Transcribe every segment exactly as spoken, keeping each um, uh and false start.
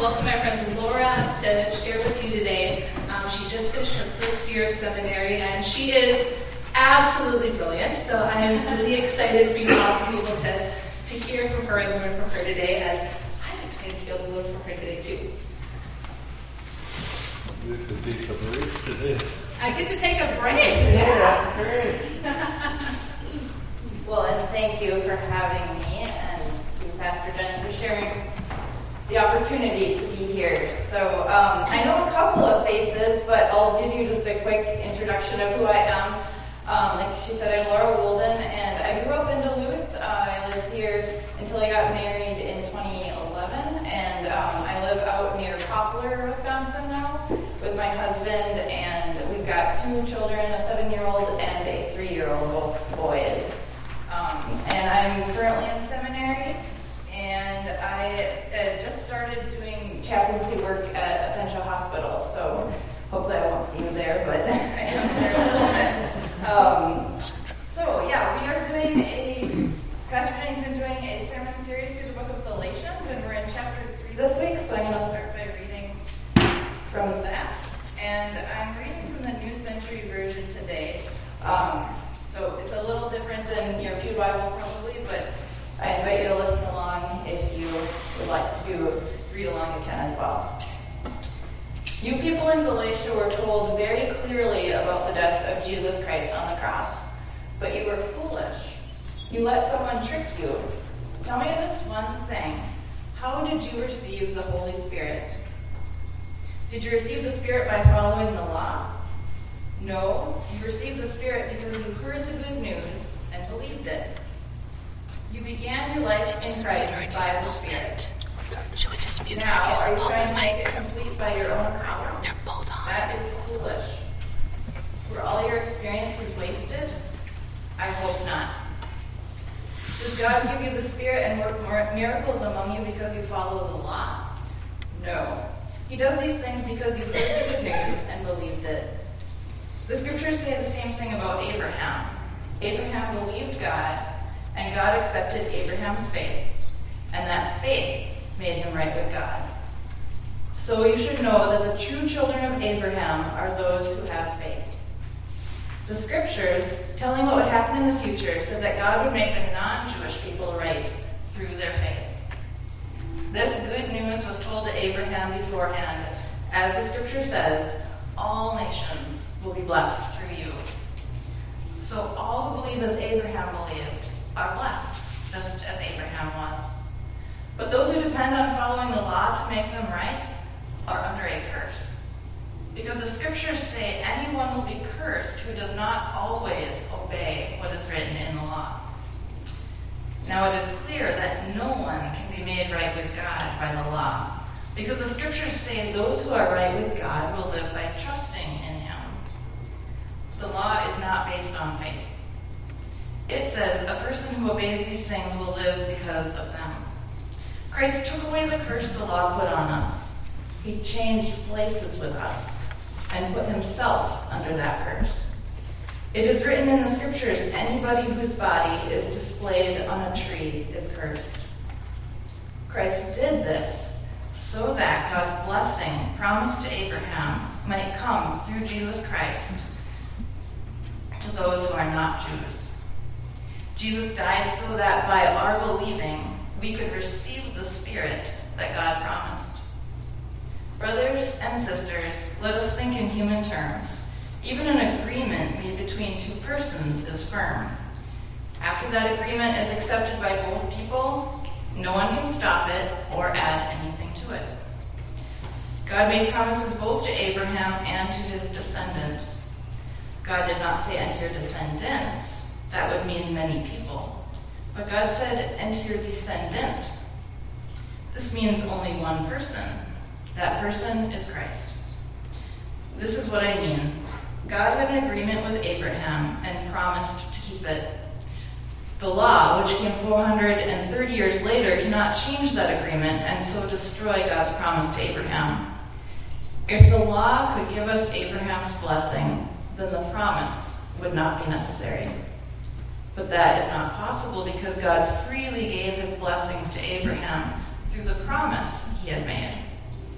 welcome my friend Laura to share with you today. Um, she just finished her first year of seminary, and she is absolutely brilliant. So I'm really excited for you all to be able to, to hear from her and learn from her today, as I'm excited to be able to learn from her today too. You could take a break today. I get to take a break. Yeah, great. Well, and thank you for having me, and to Pastor Jen for sharing the opportunity to be here. So um, I know a couple of faces, but I'll give you just a quick introduction of who I am. Um, like she said, I'm Laura Wolden, and I grew up in Duluth. Uh, I lived here until I got married in twenty eleven, and um, I live out near Poplar, Wisconsin now with my husband, and we've got two children, a seven-year-old and a three-year-old, both boys. Um, and I'm currently in seminary, and I uh, just started doing chaplaincy work at Essentia Hospital, so hopefully I won't see you there, but I am there a little bit. Um, so yeah, we are doing a, Pastor Jenny's been doing a sermon series through the book of Galatians, and we're in chapter three this week, so I'm going to start by reading from that. And I'm reading from the New Century Version today. Um, so it's a little different than your Pew Bible probably, but I invite you to listen along. If you would like to read along, you can as well. You people in Galatia were told very clearly about the death of Jesus Christ on the cross, but you were foolish. You let someone trick you. Tell me this one thing. How did you receive the Holy Spirit? Did you receive the Spirit by following the law? No, you received the Spirit because you heard the good news and believed it. You began your life in Christ by the Spirit. Should we just mute now, her? Use are the you pulpit trying to make mic. it complete by your own power? They're both on. That is foolish. Were all your experiences wasted? I hope not. Does God give you the Spirit and work more miracles among you because you follow the law? No. He does these things because you heard the good news and believed it. The scriptures say the same thing about Abraham. Abraham believed God, and God accepted Abraham's faith, and that faith made him right with God. So you should know that the true children of Abraham are those who have faith. The scriptures, telling what would happen in the future, said that God would make the non-Jewish people right through their faith. This good news was told to Abraham beforehand. As the scripture says, all nations will be blessed through you. So all who believe as Abraham believed are blessed, just as Abraham was. But those who depend on following the law to make them right are under a curse. Because the scriptures say anyone will be cursed who does not always obey what is written in the law. Now it is clear that no one can be made right with God by the law, because the scriptures say those who are right with God will live by trusting in him. The law is not based on faith. It says a person who obeys these things will live because of them. Christ took away the curse the law put on us. He changed places with us and put himself under that curse. It is written in the scriptures, anybody whose body is displayed on a tree is cursed. Christ did this so that God's blessing promised to Abraham might come through Jesus Christ to those who are not Jews. Jesus died so that by our believing, we could receive the Spirit that God promised. Brothers and sisters, let us think in human terms. Even an agreement made between two persons is firm. After that agreement is accepted by both people, no one can stop it or add anything to it. God made promises both to Abraham and to his descendant. God did not say, and to your descendants. That would mean many people. But God said, and to your descendant. This means only one person. That person is Christ. This is what I mean. God had an agreement with Abraham and promised to keep it. The law, which came four hundred thirty years later, cannot change that agreement and so destroy God's promise to Abraham. If the law could give us Abraham's blessing, then the promise would not be necessary. But that is not possible because God freely gave his blessings to Abraham through the promise he had made.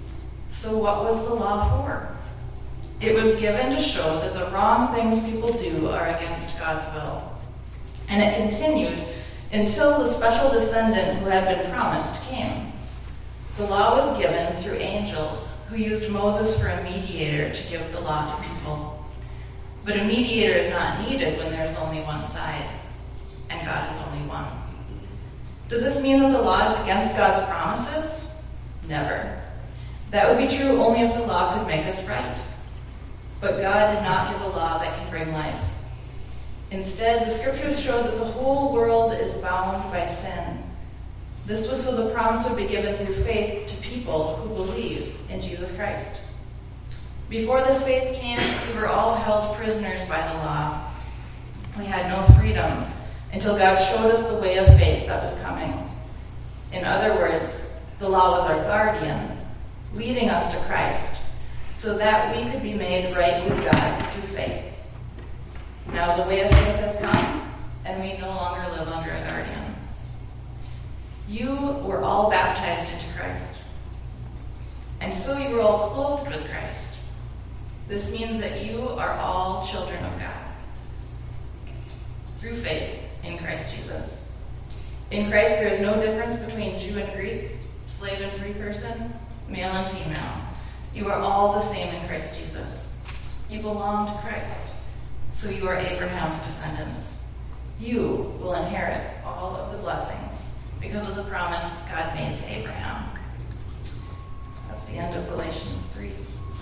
So what was the law for? It was given to show that the wrong things people do are against God's will. And it continued until the special descendant who had been promised came. The law was given through angels who used Moses for a mediator to give the law to people. But a mediator is not needed when there's only one side, and God is only one. Does this mean that the law is against God's promises? Never. That would be true only if the law could make us right. But God did not give a law that can bring life. Instead, the scriptures show that the whole world is bound by sin. This was so the promise would be given through faith to people who believe in Jesus Christ. Before this faith came, we were all held prisoners by the law. We had no freedom until God showed us the way of faith that was coming. In other words, the law was our guardian, leading us to Christ, so that we could be made right with God through faith. Now the way of faith has come, and we no longer live under a guardian. You were all baptized into Christ, and so you were all clothed with Christ. This means that you are all children of God through faith in Christ Jesus. In Christ there is no difference between Jew and Greek, slave and free person, male and female. You are all the same in Christ Jesus. You belong to Christ, so you are Abraham's descendants. You will inherit all of the blessings because of the promise God made to Abraham. That's the end of Galatians three.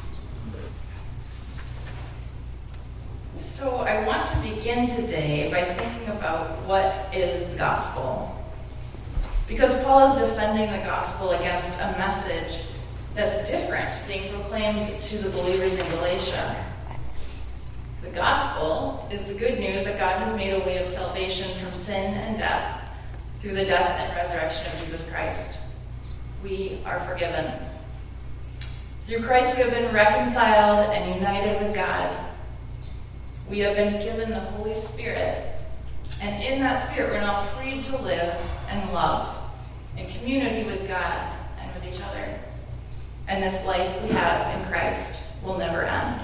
So I want to begin today by thinking about what is the gospel. Because Paul is defending the gospel against a message that's different being proclaimed to the believers in Galatia. The gospel is the good news that God has made a way of salvation from sin and death through the death and resurrection of Jesus Christ. We are forgiven. Through Christ we have been reconciled and united with God. We have been given the Holy Spirit, and in that Spirit we're now free to live and love in community with God and with each other. And this life we have in Christ will never end.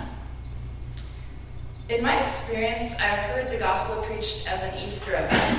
In my experience, I've heard the gospel preached as an Easter event.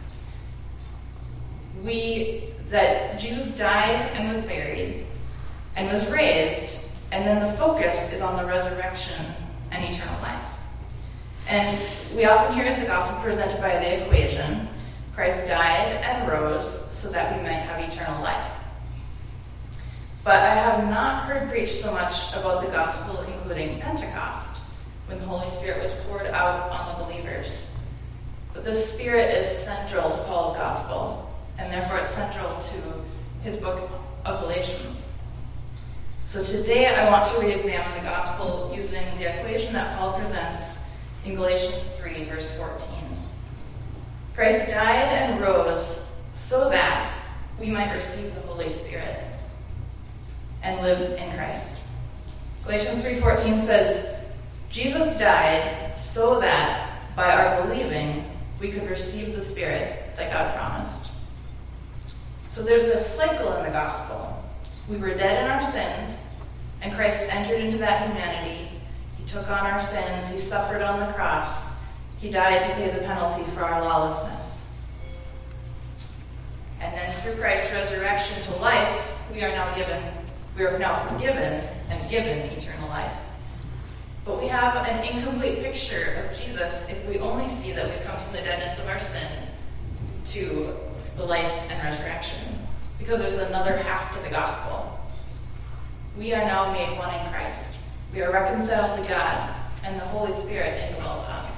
We, that Jesus died and was buried and was raised, and then the focus is on the resurrection and eternal life. And we often hear the gospel presented by the equation, Christ died and rose so that we might have eternal life. But I have not heard preached so much about the gospel including Pentecost, when the Holy Spirit was poured out on the believers. But the Spirit is central to Paul's gospel, and therefore it's central to his book of Galatians. So today I want to re-examine the gospel using the equation that Paul presents in Galatians three, verse fourteen. Christ died and rose so that we might receive the Holy Spirit and live in Christ. Galatians three fourteen says, Jesus died so that by our believing we could receive the Spirit that God promised. So there's this cycle in the gospel. We were dead in our sins, and Christ entered into that humanity. He took on our sins. He suffered on the cross. He died to pay the penalty for our lawlessness. And then through Christ's resurrection to life, we are now given, we are now forgiven and given eternal life. But we have an incomplete picture of Jesus if we only see that we've come from the deadness of our sin to the life and resurrection. Because there's another half to the gospel. We are now made one in Christ. We are reconciled to God, and the Holy Spirit indwells us.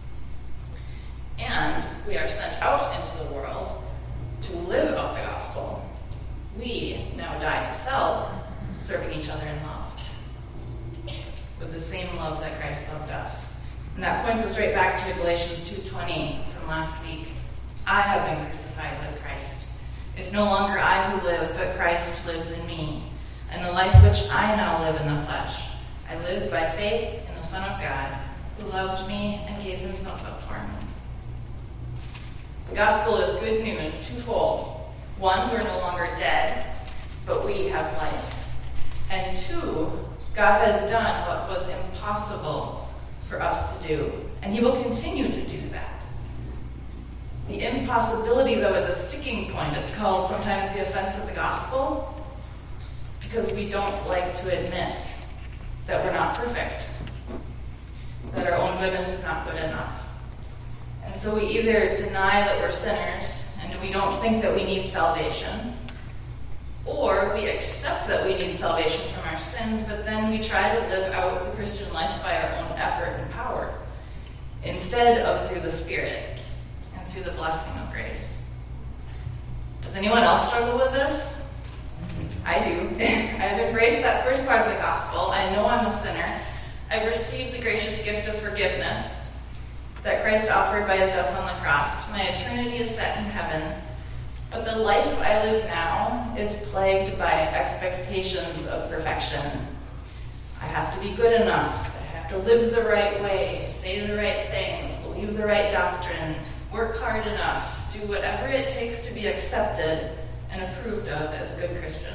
And we are sent out into the world to live out the gospel. We now die to self, serving each other in love, with the same love that Christ loved us. And that points us right back to Galatians two twenty from last week. I have been crucified with Christ. It's no longer I who live, but Christ lives in me. And the life which I now live in the flesh, I live by faith in the Son of God, who loved me and gave himself up for me. The gospel is good news, twofold. One, we're no longer dead, but we have life. And two, God has done what was impossible for us to do, and he will continue to do that. The impossibility, though, is a sticking point. It's called sometimes the offense of the gospel, because we don't like to admit that we're not perfect, that our own goodness is not good enough. And so we either deny that we're sinners and we don't think that we need salvation, or we accept that we need salvation from our sins, but then we try to live out the Christian life by our own effort and power, instead of through the Spirit and through the blessing of grace. Does anyone else struggle with this? I do. I've embraced that first part of the gospel. I know I'm a sinner. I've received the gracious gift of forgiveness that Christ offered by his death on the cross. My eternity is set in heaven. But the life I live now is plagued by expectations of perfection. I have to be good enough. I have to live the right way, say the right things, believe the right doctrine, work hard enough, do whatever it takes to be accepted and approved of as a good Christian.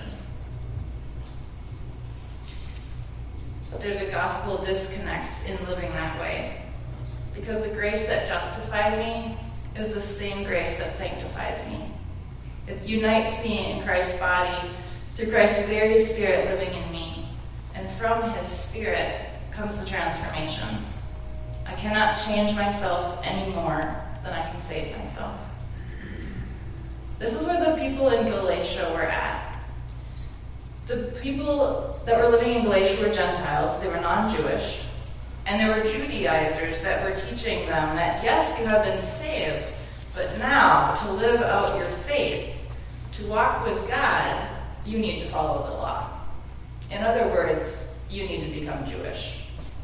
But there's a gospel disconnect in living that way, because the grace that justified me is the same grace that sanctifies me. It unites me in Christ's body through Christ's very Spirit living in me, and from his Spirit comes the transformation. I cannot change myself any more than I can save myself. This is where the people in Galatia were at. The people that were living in Galatia were Gentiles. They were non-Jewish. And there were Judaizers that were teaching them that, yes, you have been saved, but now to live out your faith, to walk with God, you need to follow the law. In other words, you need to become Jewish.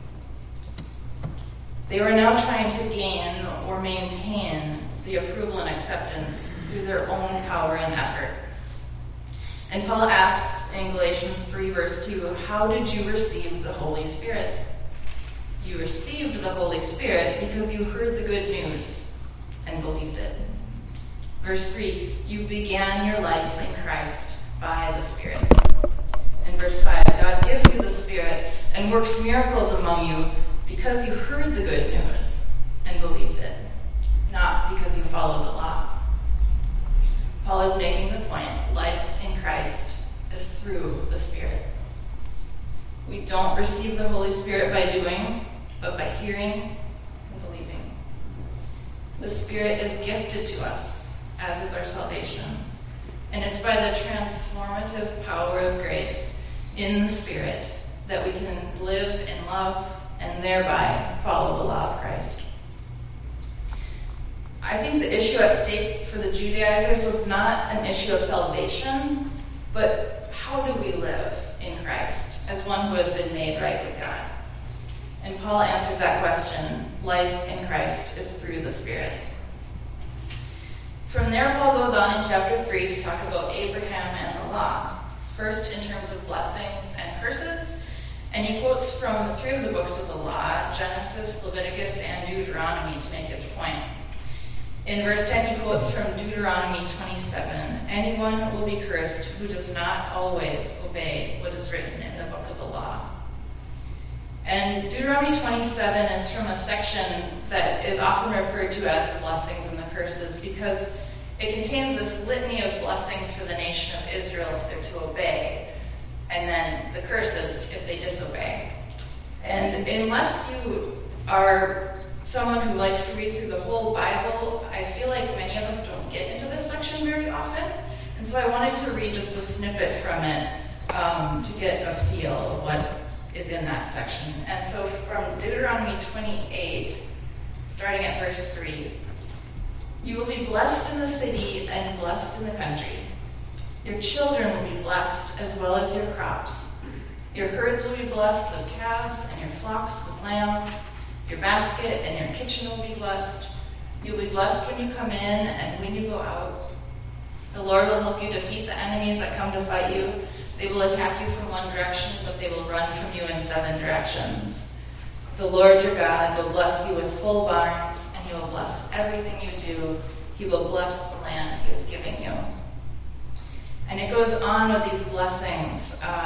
They were now trying to gain or maintain the approval and acceptance through their own power and effort. And Paul asks in Galatians three, verse two, how did you receive the Holy Spirit? You received the Holy Spirit because you heard the good news and believed it. Verse three, you began your life in Christ by the Spirit. And verse five, God gives you the Spirit and works miracles among you because you heard the good news and believed it, not because you followed the law. Paul is making the point, life in Christ is through the Spirit. We don't receive the Holy Spirit by doing, but by hearing and believing. The Spirit is gifted to us, as is our salvation. And it's by the transformative power of grace in the Spirit that we can live in love and thereby follow the law of Christ. I think the issue at stake for the Judaizers was not an issue of salvation, but how do we live in Christ as one who has been made right with God? And Paul answers that question. Life in Christ is through the Spirit. From there, Paul goes on in chapter three to talk about Abraham and the law. First in terms of blessings and curses, and he quotes from three of the books of the law, Genesis, Leviticus, and Deuteronomy, to make his point. In verse ten, he quotes from Deuteronomy twenty-seven, anyone will be cursed who does not always obey what is written in the book of the law. And Deuteronomy twenty-seven is from a section that is often referred to as the blessings and the curses because it contains this litany of blessings for the nation of Israel if they're to obey, and then the curses if they disobey. And unless you are someone who likes to read through the whole Bible, I feel like many of us don't get into this section very often. And so I wanted to read just a snippet from it um, to get a feel of what is in that section. And so from Deuteronomy twenty-eight, starting at verse three, you will be blessed in the city and blessed in the country. Your children will be blessed as well as your crops. Your herds will be blessed with calves and your flocks with lambs. Your basket and your kitchen will be blessed. You'll be blessed when you come in and when you go out. The Lord will help you defeat the enemies that come to fight you. They will attack you from one direction, but they will run from you in seven directions. The Lord your God will bless you with full barns, and he will bless everything you do. He will bless the land he is giving you. And it goes on with these blessings. Uh,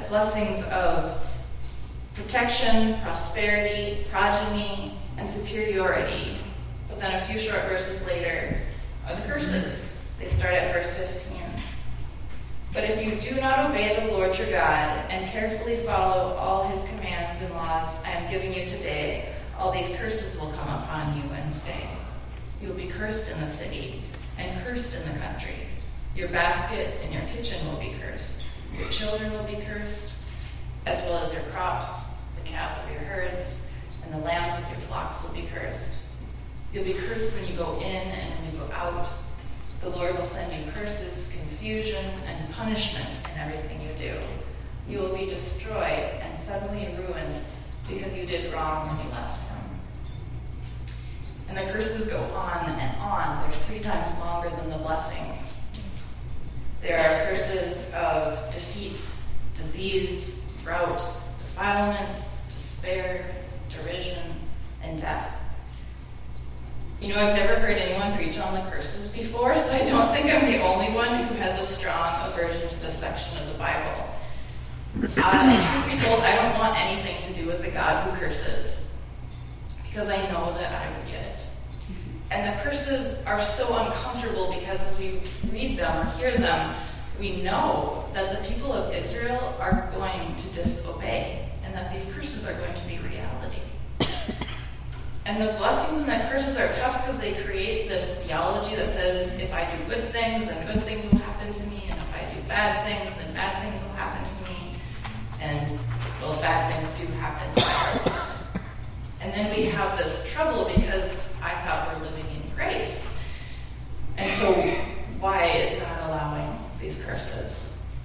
blessings of protection, prosperity, progeny, and superiority. But then a few short verses later are the curses. They start at verse fifteen. But if you do not obey the Lord your God and carefully follow all his commands and laws I am giving you today, all these curses will come upon you and stay. You will be cursed in the city and cursed in the country. Your basket and your kitchen will be cursed. Your children will be cursed, as well as your crops, the calves of your herds, and the lambs of your flocks will be cursed. You'll be cursed when you go in and when you go out. The Lord will send you curses, confusion, and punishment in everything you do. You will be destroyed and suddenly ruined because you did wrong when you left him. And the curses go on and on. They're three times longer than the blessings. There are curses of defeat, disease, drought, defilement, despair, derision, and death. You know, I've never heard anyone preach on the curses before, so I don't think I'm the only one who has a strong aversion to this section of the Bible. Uh, truth be told, I don't want anything to do with the God who curses, because I know that I would get it. And the curses are so uncomfortable because as we read them or hear them, we know that the people of Israel are going to disobey, and that these curses are going to be reality. And the blessings and the curses are tough because they create this theology that says, if I do good things, then good things will happen to me, and if I do bad things, then bad things will happen to me. And, well, bad things do happen to us. And then we have this trouble because I thought we're living in grace. And so why is God allowing these curses?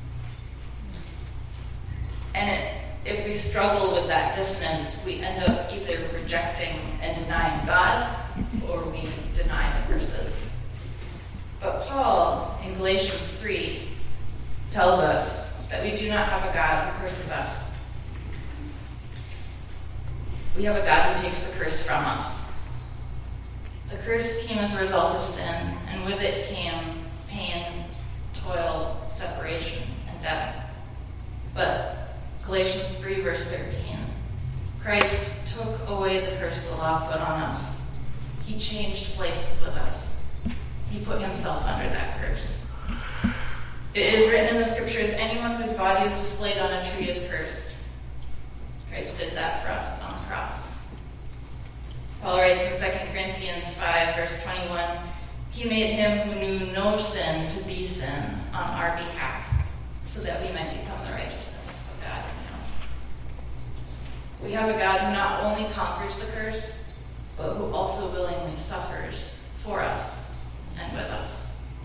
And it, if we struggle with that dissonance, we end up either rejecting and denying God, or we deny the curses. But Paul, in Galatians three, tells us that we do not have a God who curses us. We have a God who takes the curse from us. The curse came as a result of sin, and with it came pain, toil, separation, and death. But Galatians three, verse thirteen, Christ took away the curse the law put on us. He changed places with us. He put himself under that curse. It is written in the scriptures, anyone whose body is displayed on a tree is cursed. Christ did that for us on the cross. Paul writes in Second Corinthians five, verse twenty-one, he made him who knew no sin to be sin on our behalf, so that we might become the righteousness of God in him. We have a God who not only conquers the curse, but who also willingly suffers for us and with us.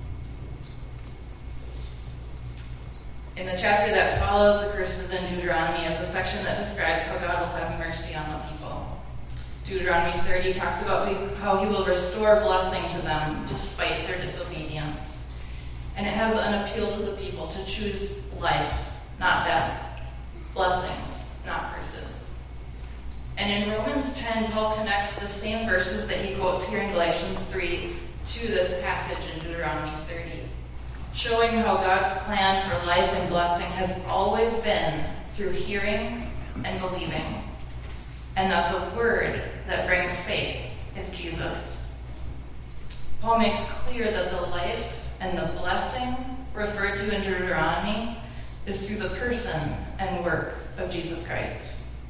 In the chapter that follows the curses in Deuteronomy is a section that describes how God will have mercy on the people. Deuteronomy thirty talks about how he will restore blessing to them despite their disobedience. And it has an appeal to the people to choose life, not death, blessings, not curses. And in Romans ten, Paul connects the same verses that he quotes here in Galatians three to this passage in Deuteronomy thirty, showing how God's plan for life and blessing has always been through hearing and believing, and that the word that brings faith is Jesus. Paul makes clear that the life and the blessing referred to in Deuteronomy is through the person and work of Jesus Christ.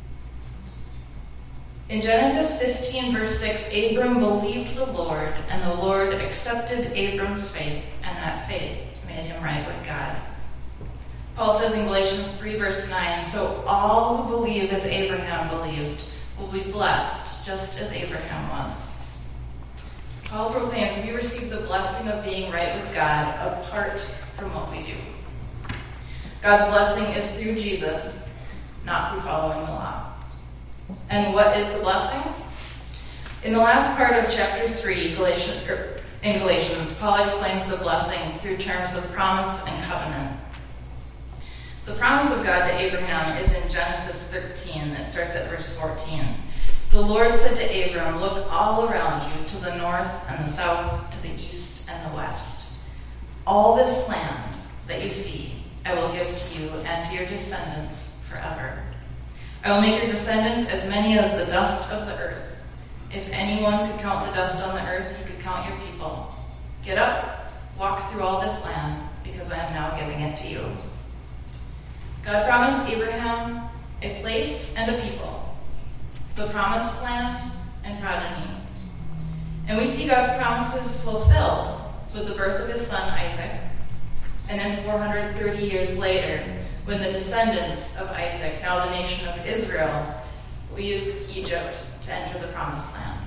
In Genesis fifteen, verse six, Abram believed the Lord, and the Lord accepted Abram's faith, and that faith made him right with God. Paul says in Galatians three, verse nine, so all who believe as Abraham believed will be blessed, just as Abraham was. Paul proclaims we receive the blessing of being right with God apart from what we do. God's blessing is through Jesus, not through following the law. And what is the blessing? In the last part of chapter three, Galatians, er, in Galatians, Paul explains the blessing through terms of promise and covenant. The promise of God to Abraham is in Genesis thirteen. It starts at verse fourteen. The Lord said to Abram, look all around you, to the north and the south, to the east and the west. All this land that you see, I will give to you and to your descendants forever. I will make your descendants as many as the dust of the earth. If anyone could count the dust on the earth, he could count your people. Get up, walk through all this land, because I am now giving it to you. God promised Abraham a place and a people, the promised land and progeny. And we see God's promises fulfilled with the birth of his son Isaac, and then four hundred thirty years later, when the descendants of Isaac, now the nation of Israel, leave Egypt to enter the promised land.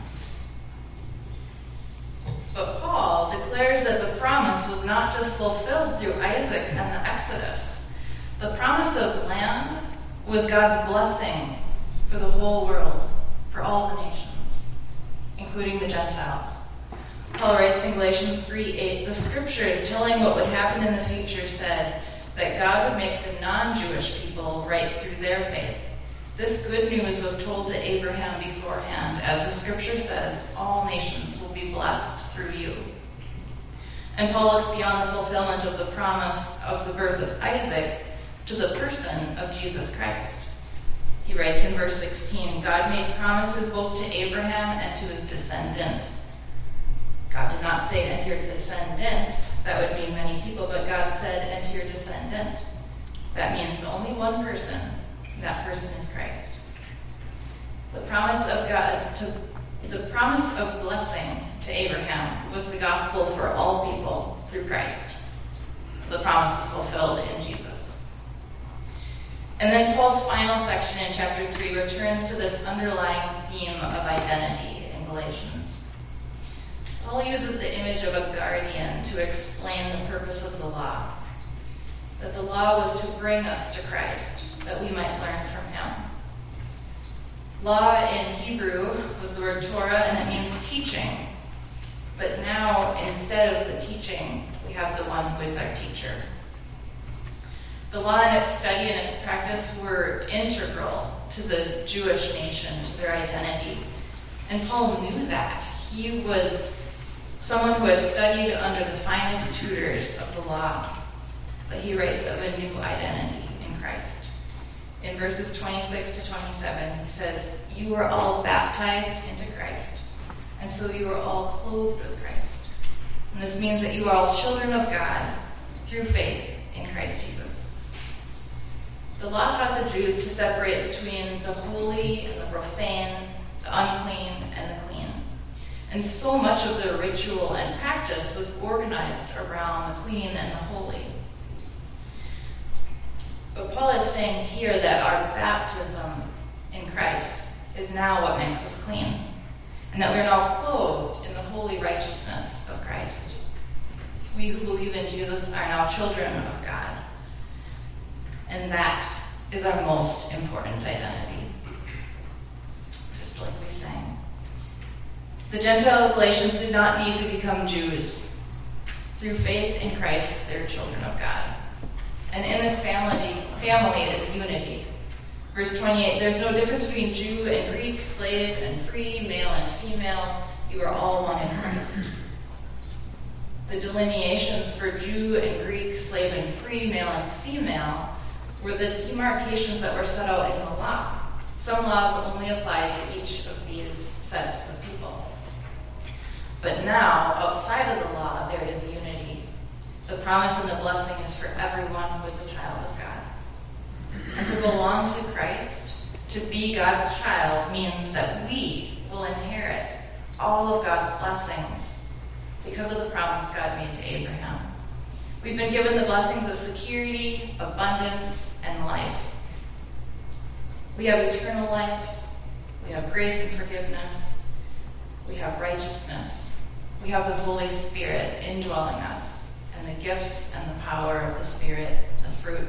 But Paul declares that the promise was not just fulfilled through Isaac and the Exodus. The promise of land was God's blessing for the whole world, for all the nations, including the Gentiles. Paul writes in Galatians three eight, the scriptures telling what would happen in the future said that God would make the non-Jewish people right through their faith. This good news was told to Abraham beforehand. As the scripture says, all nations will be blessed through you. And Paul looks beyond the fulfillment of the promise of the birth of Isaac to the person of Jesus Christ. He writes in verse sixteen, God made promises both to Abraham and to his descendant. God did not say, and to your descendants. That would mean many people, but God said, and to your descendant. That means only one person. That person is Christ. The promise of God, to, the promise of blessing to Abraham was the gospel for all people through Christ. The promise is fulfilled in Jesus. And then Paul's final section in chapter three returns to this underlying theme of identity in Galatians. Paul uses the image of a guardian to explain the purpose of the law. That the law was to bring us to Christ, that we might learn from him. Law in Hebrew was the word Torah, and it means teaching. But now, instead of the teaching, we have the one who is our teacher. The law and its study and its practice were integral to the Jewish nation, to their identity. And Paul knew that. He was someone who had studied under the finest tutors of the law. But he writes of a new identity in Christ. In verses twenty-six to twenty-seven, he says, you were all baptized into Christ, and so you were all clothed with Christ. And this means that you are all children of God through faith in Christ Jesus. The law taught the Jews to separate between the holy and the profane, the unclean and the clean. And so much of the ritual and practice was organized around the clean and the holy. But Paul is saying here that our baptism in Christ is now what makes us clean, and that we are now clothed in the holy righteousness of Christ. We who believe in Jesus are now children of God, and that is our most important identity, just like we sang. The Gentile Galatians did not need to become Jews. Through faith in Christ, they're children of God. And in this family, family is unity. Verse twenty-eight, there's no difference between Jew and Greek, slave and free, male and female. You are all one in Christ. The delineations for Jew and Greek, slave and free, male and female were the demarcations that were set out in the law. Some laws only apply to each of these sets of people. But now, outside of the law, there is unity. The promise and the blessing is for everyone who is a child of God. And to belong to Christ, to be God's child, means that we will inherit all of God's blessings because of the promise God made to Abraham. We've been given the blessings of security, abundance, and life. We have eternal life. We have grace and forgiveness. We have righteousness. We have the Holy Spirit indwelling us, and the gifts and the power of the Spirit, the fruit.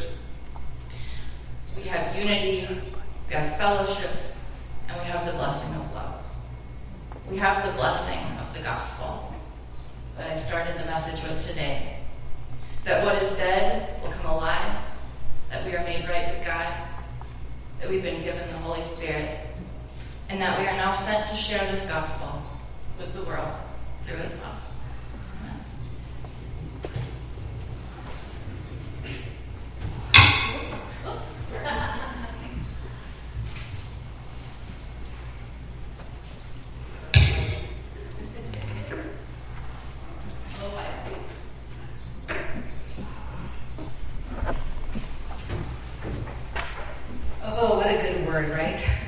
We have unity, we have fellowship, and we have the blessing of love. We have the blessing of the gospel that I started the message with today. That what is dead will come alive, that we are made right with God, that we've been given the Holy Spirit, and that we are now sent to share this gospel with the world through his love. Amen. Oh, what a good word, right?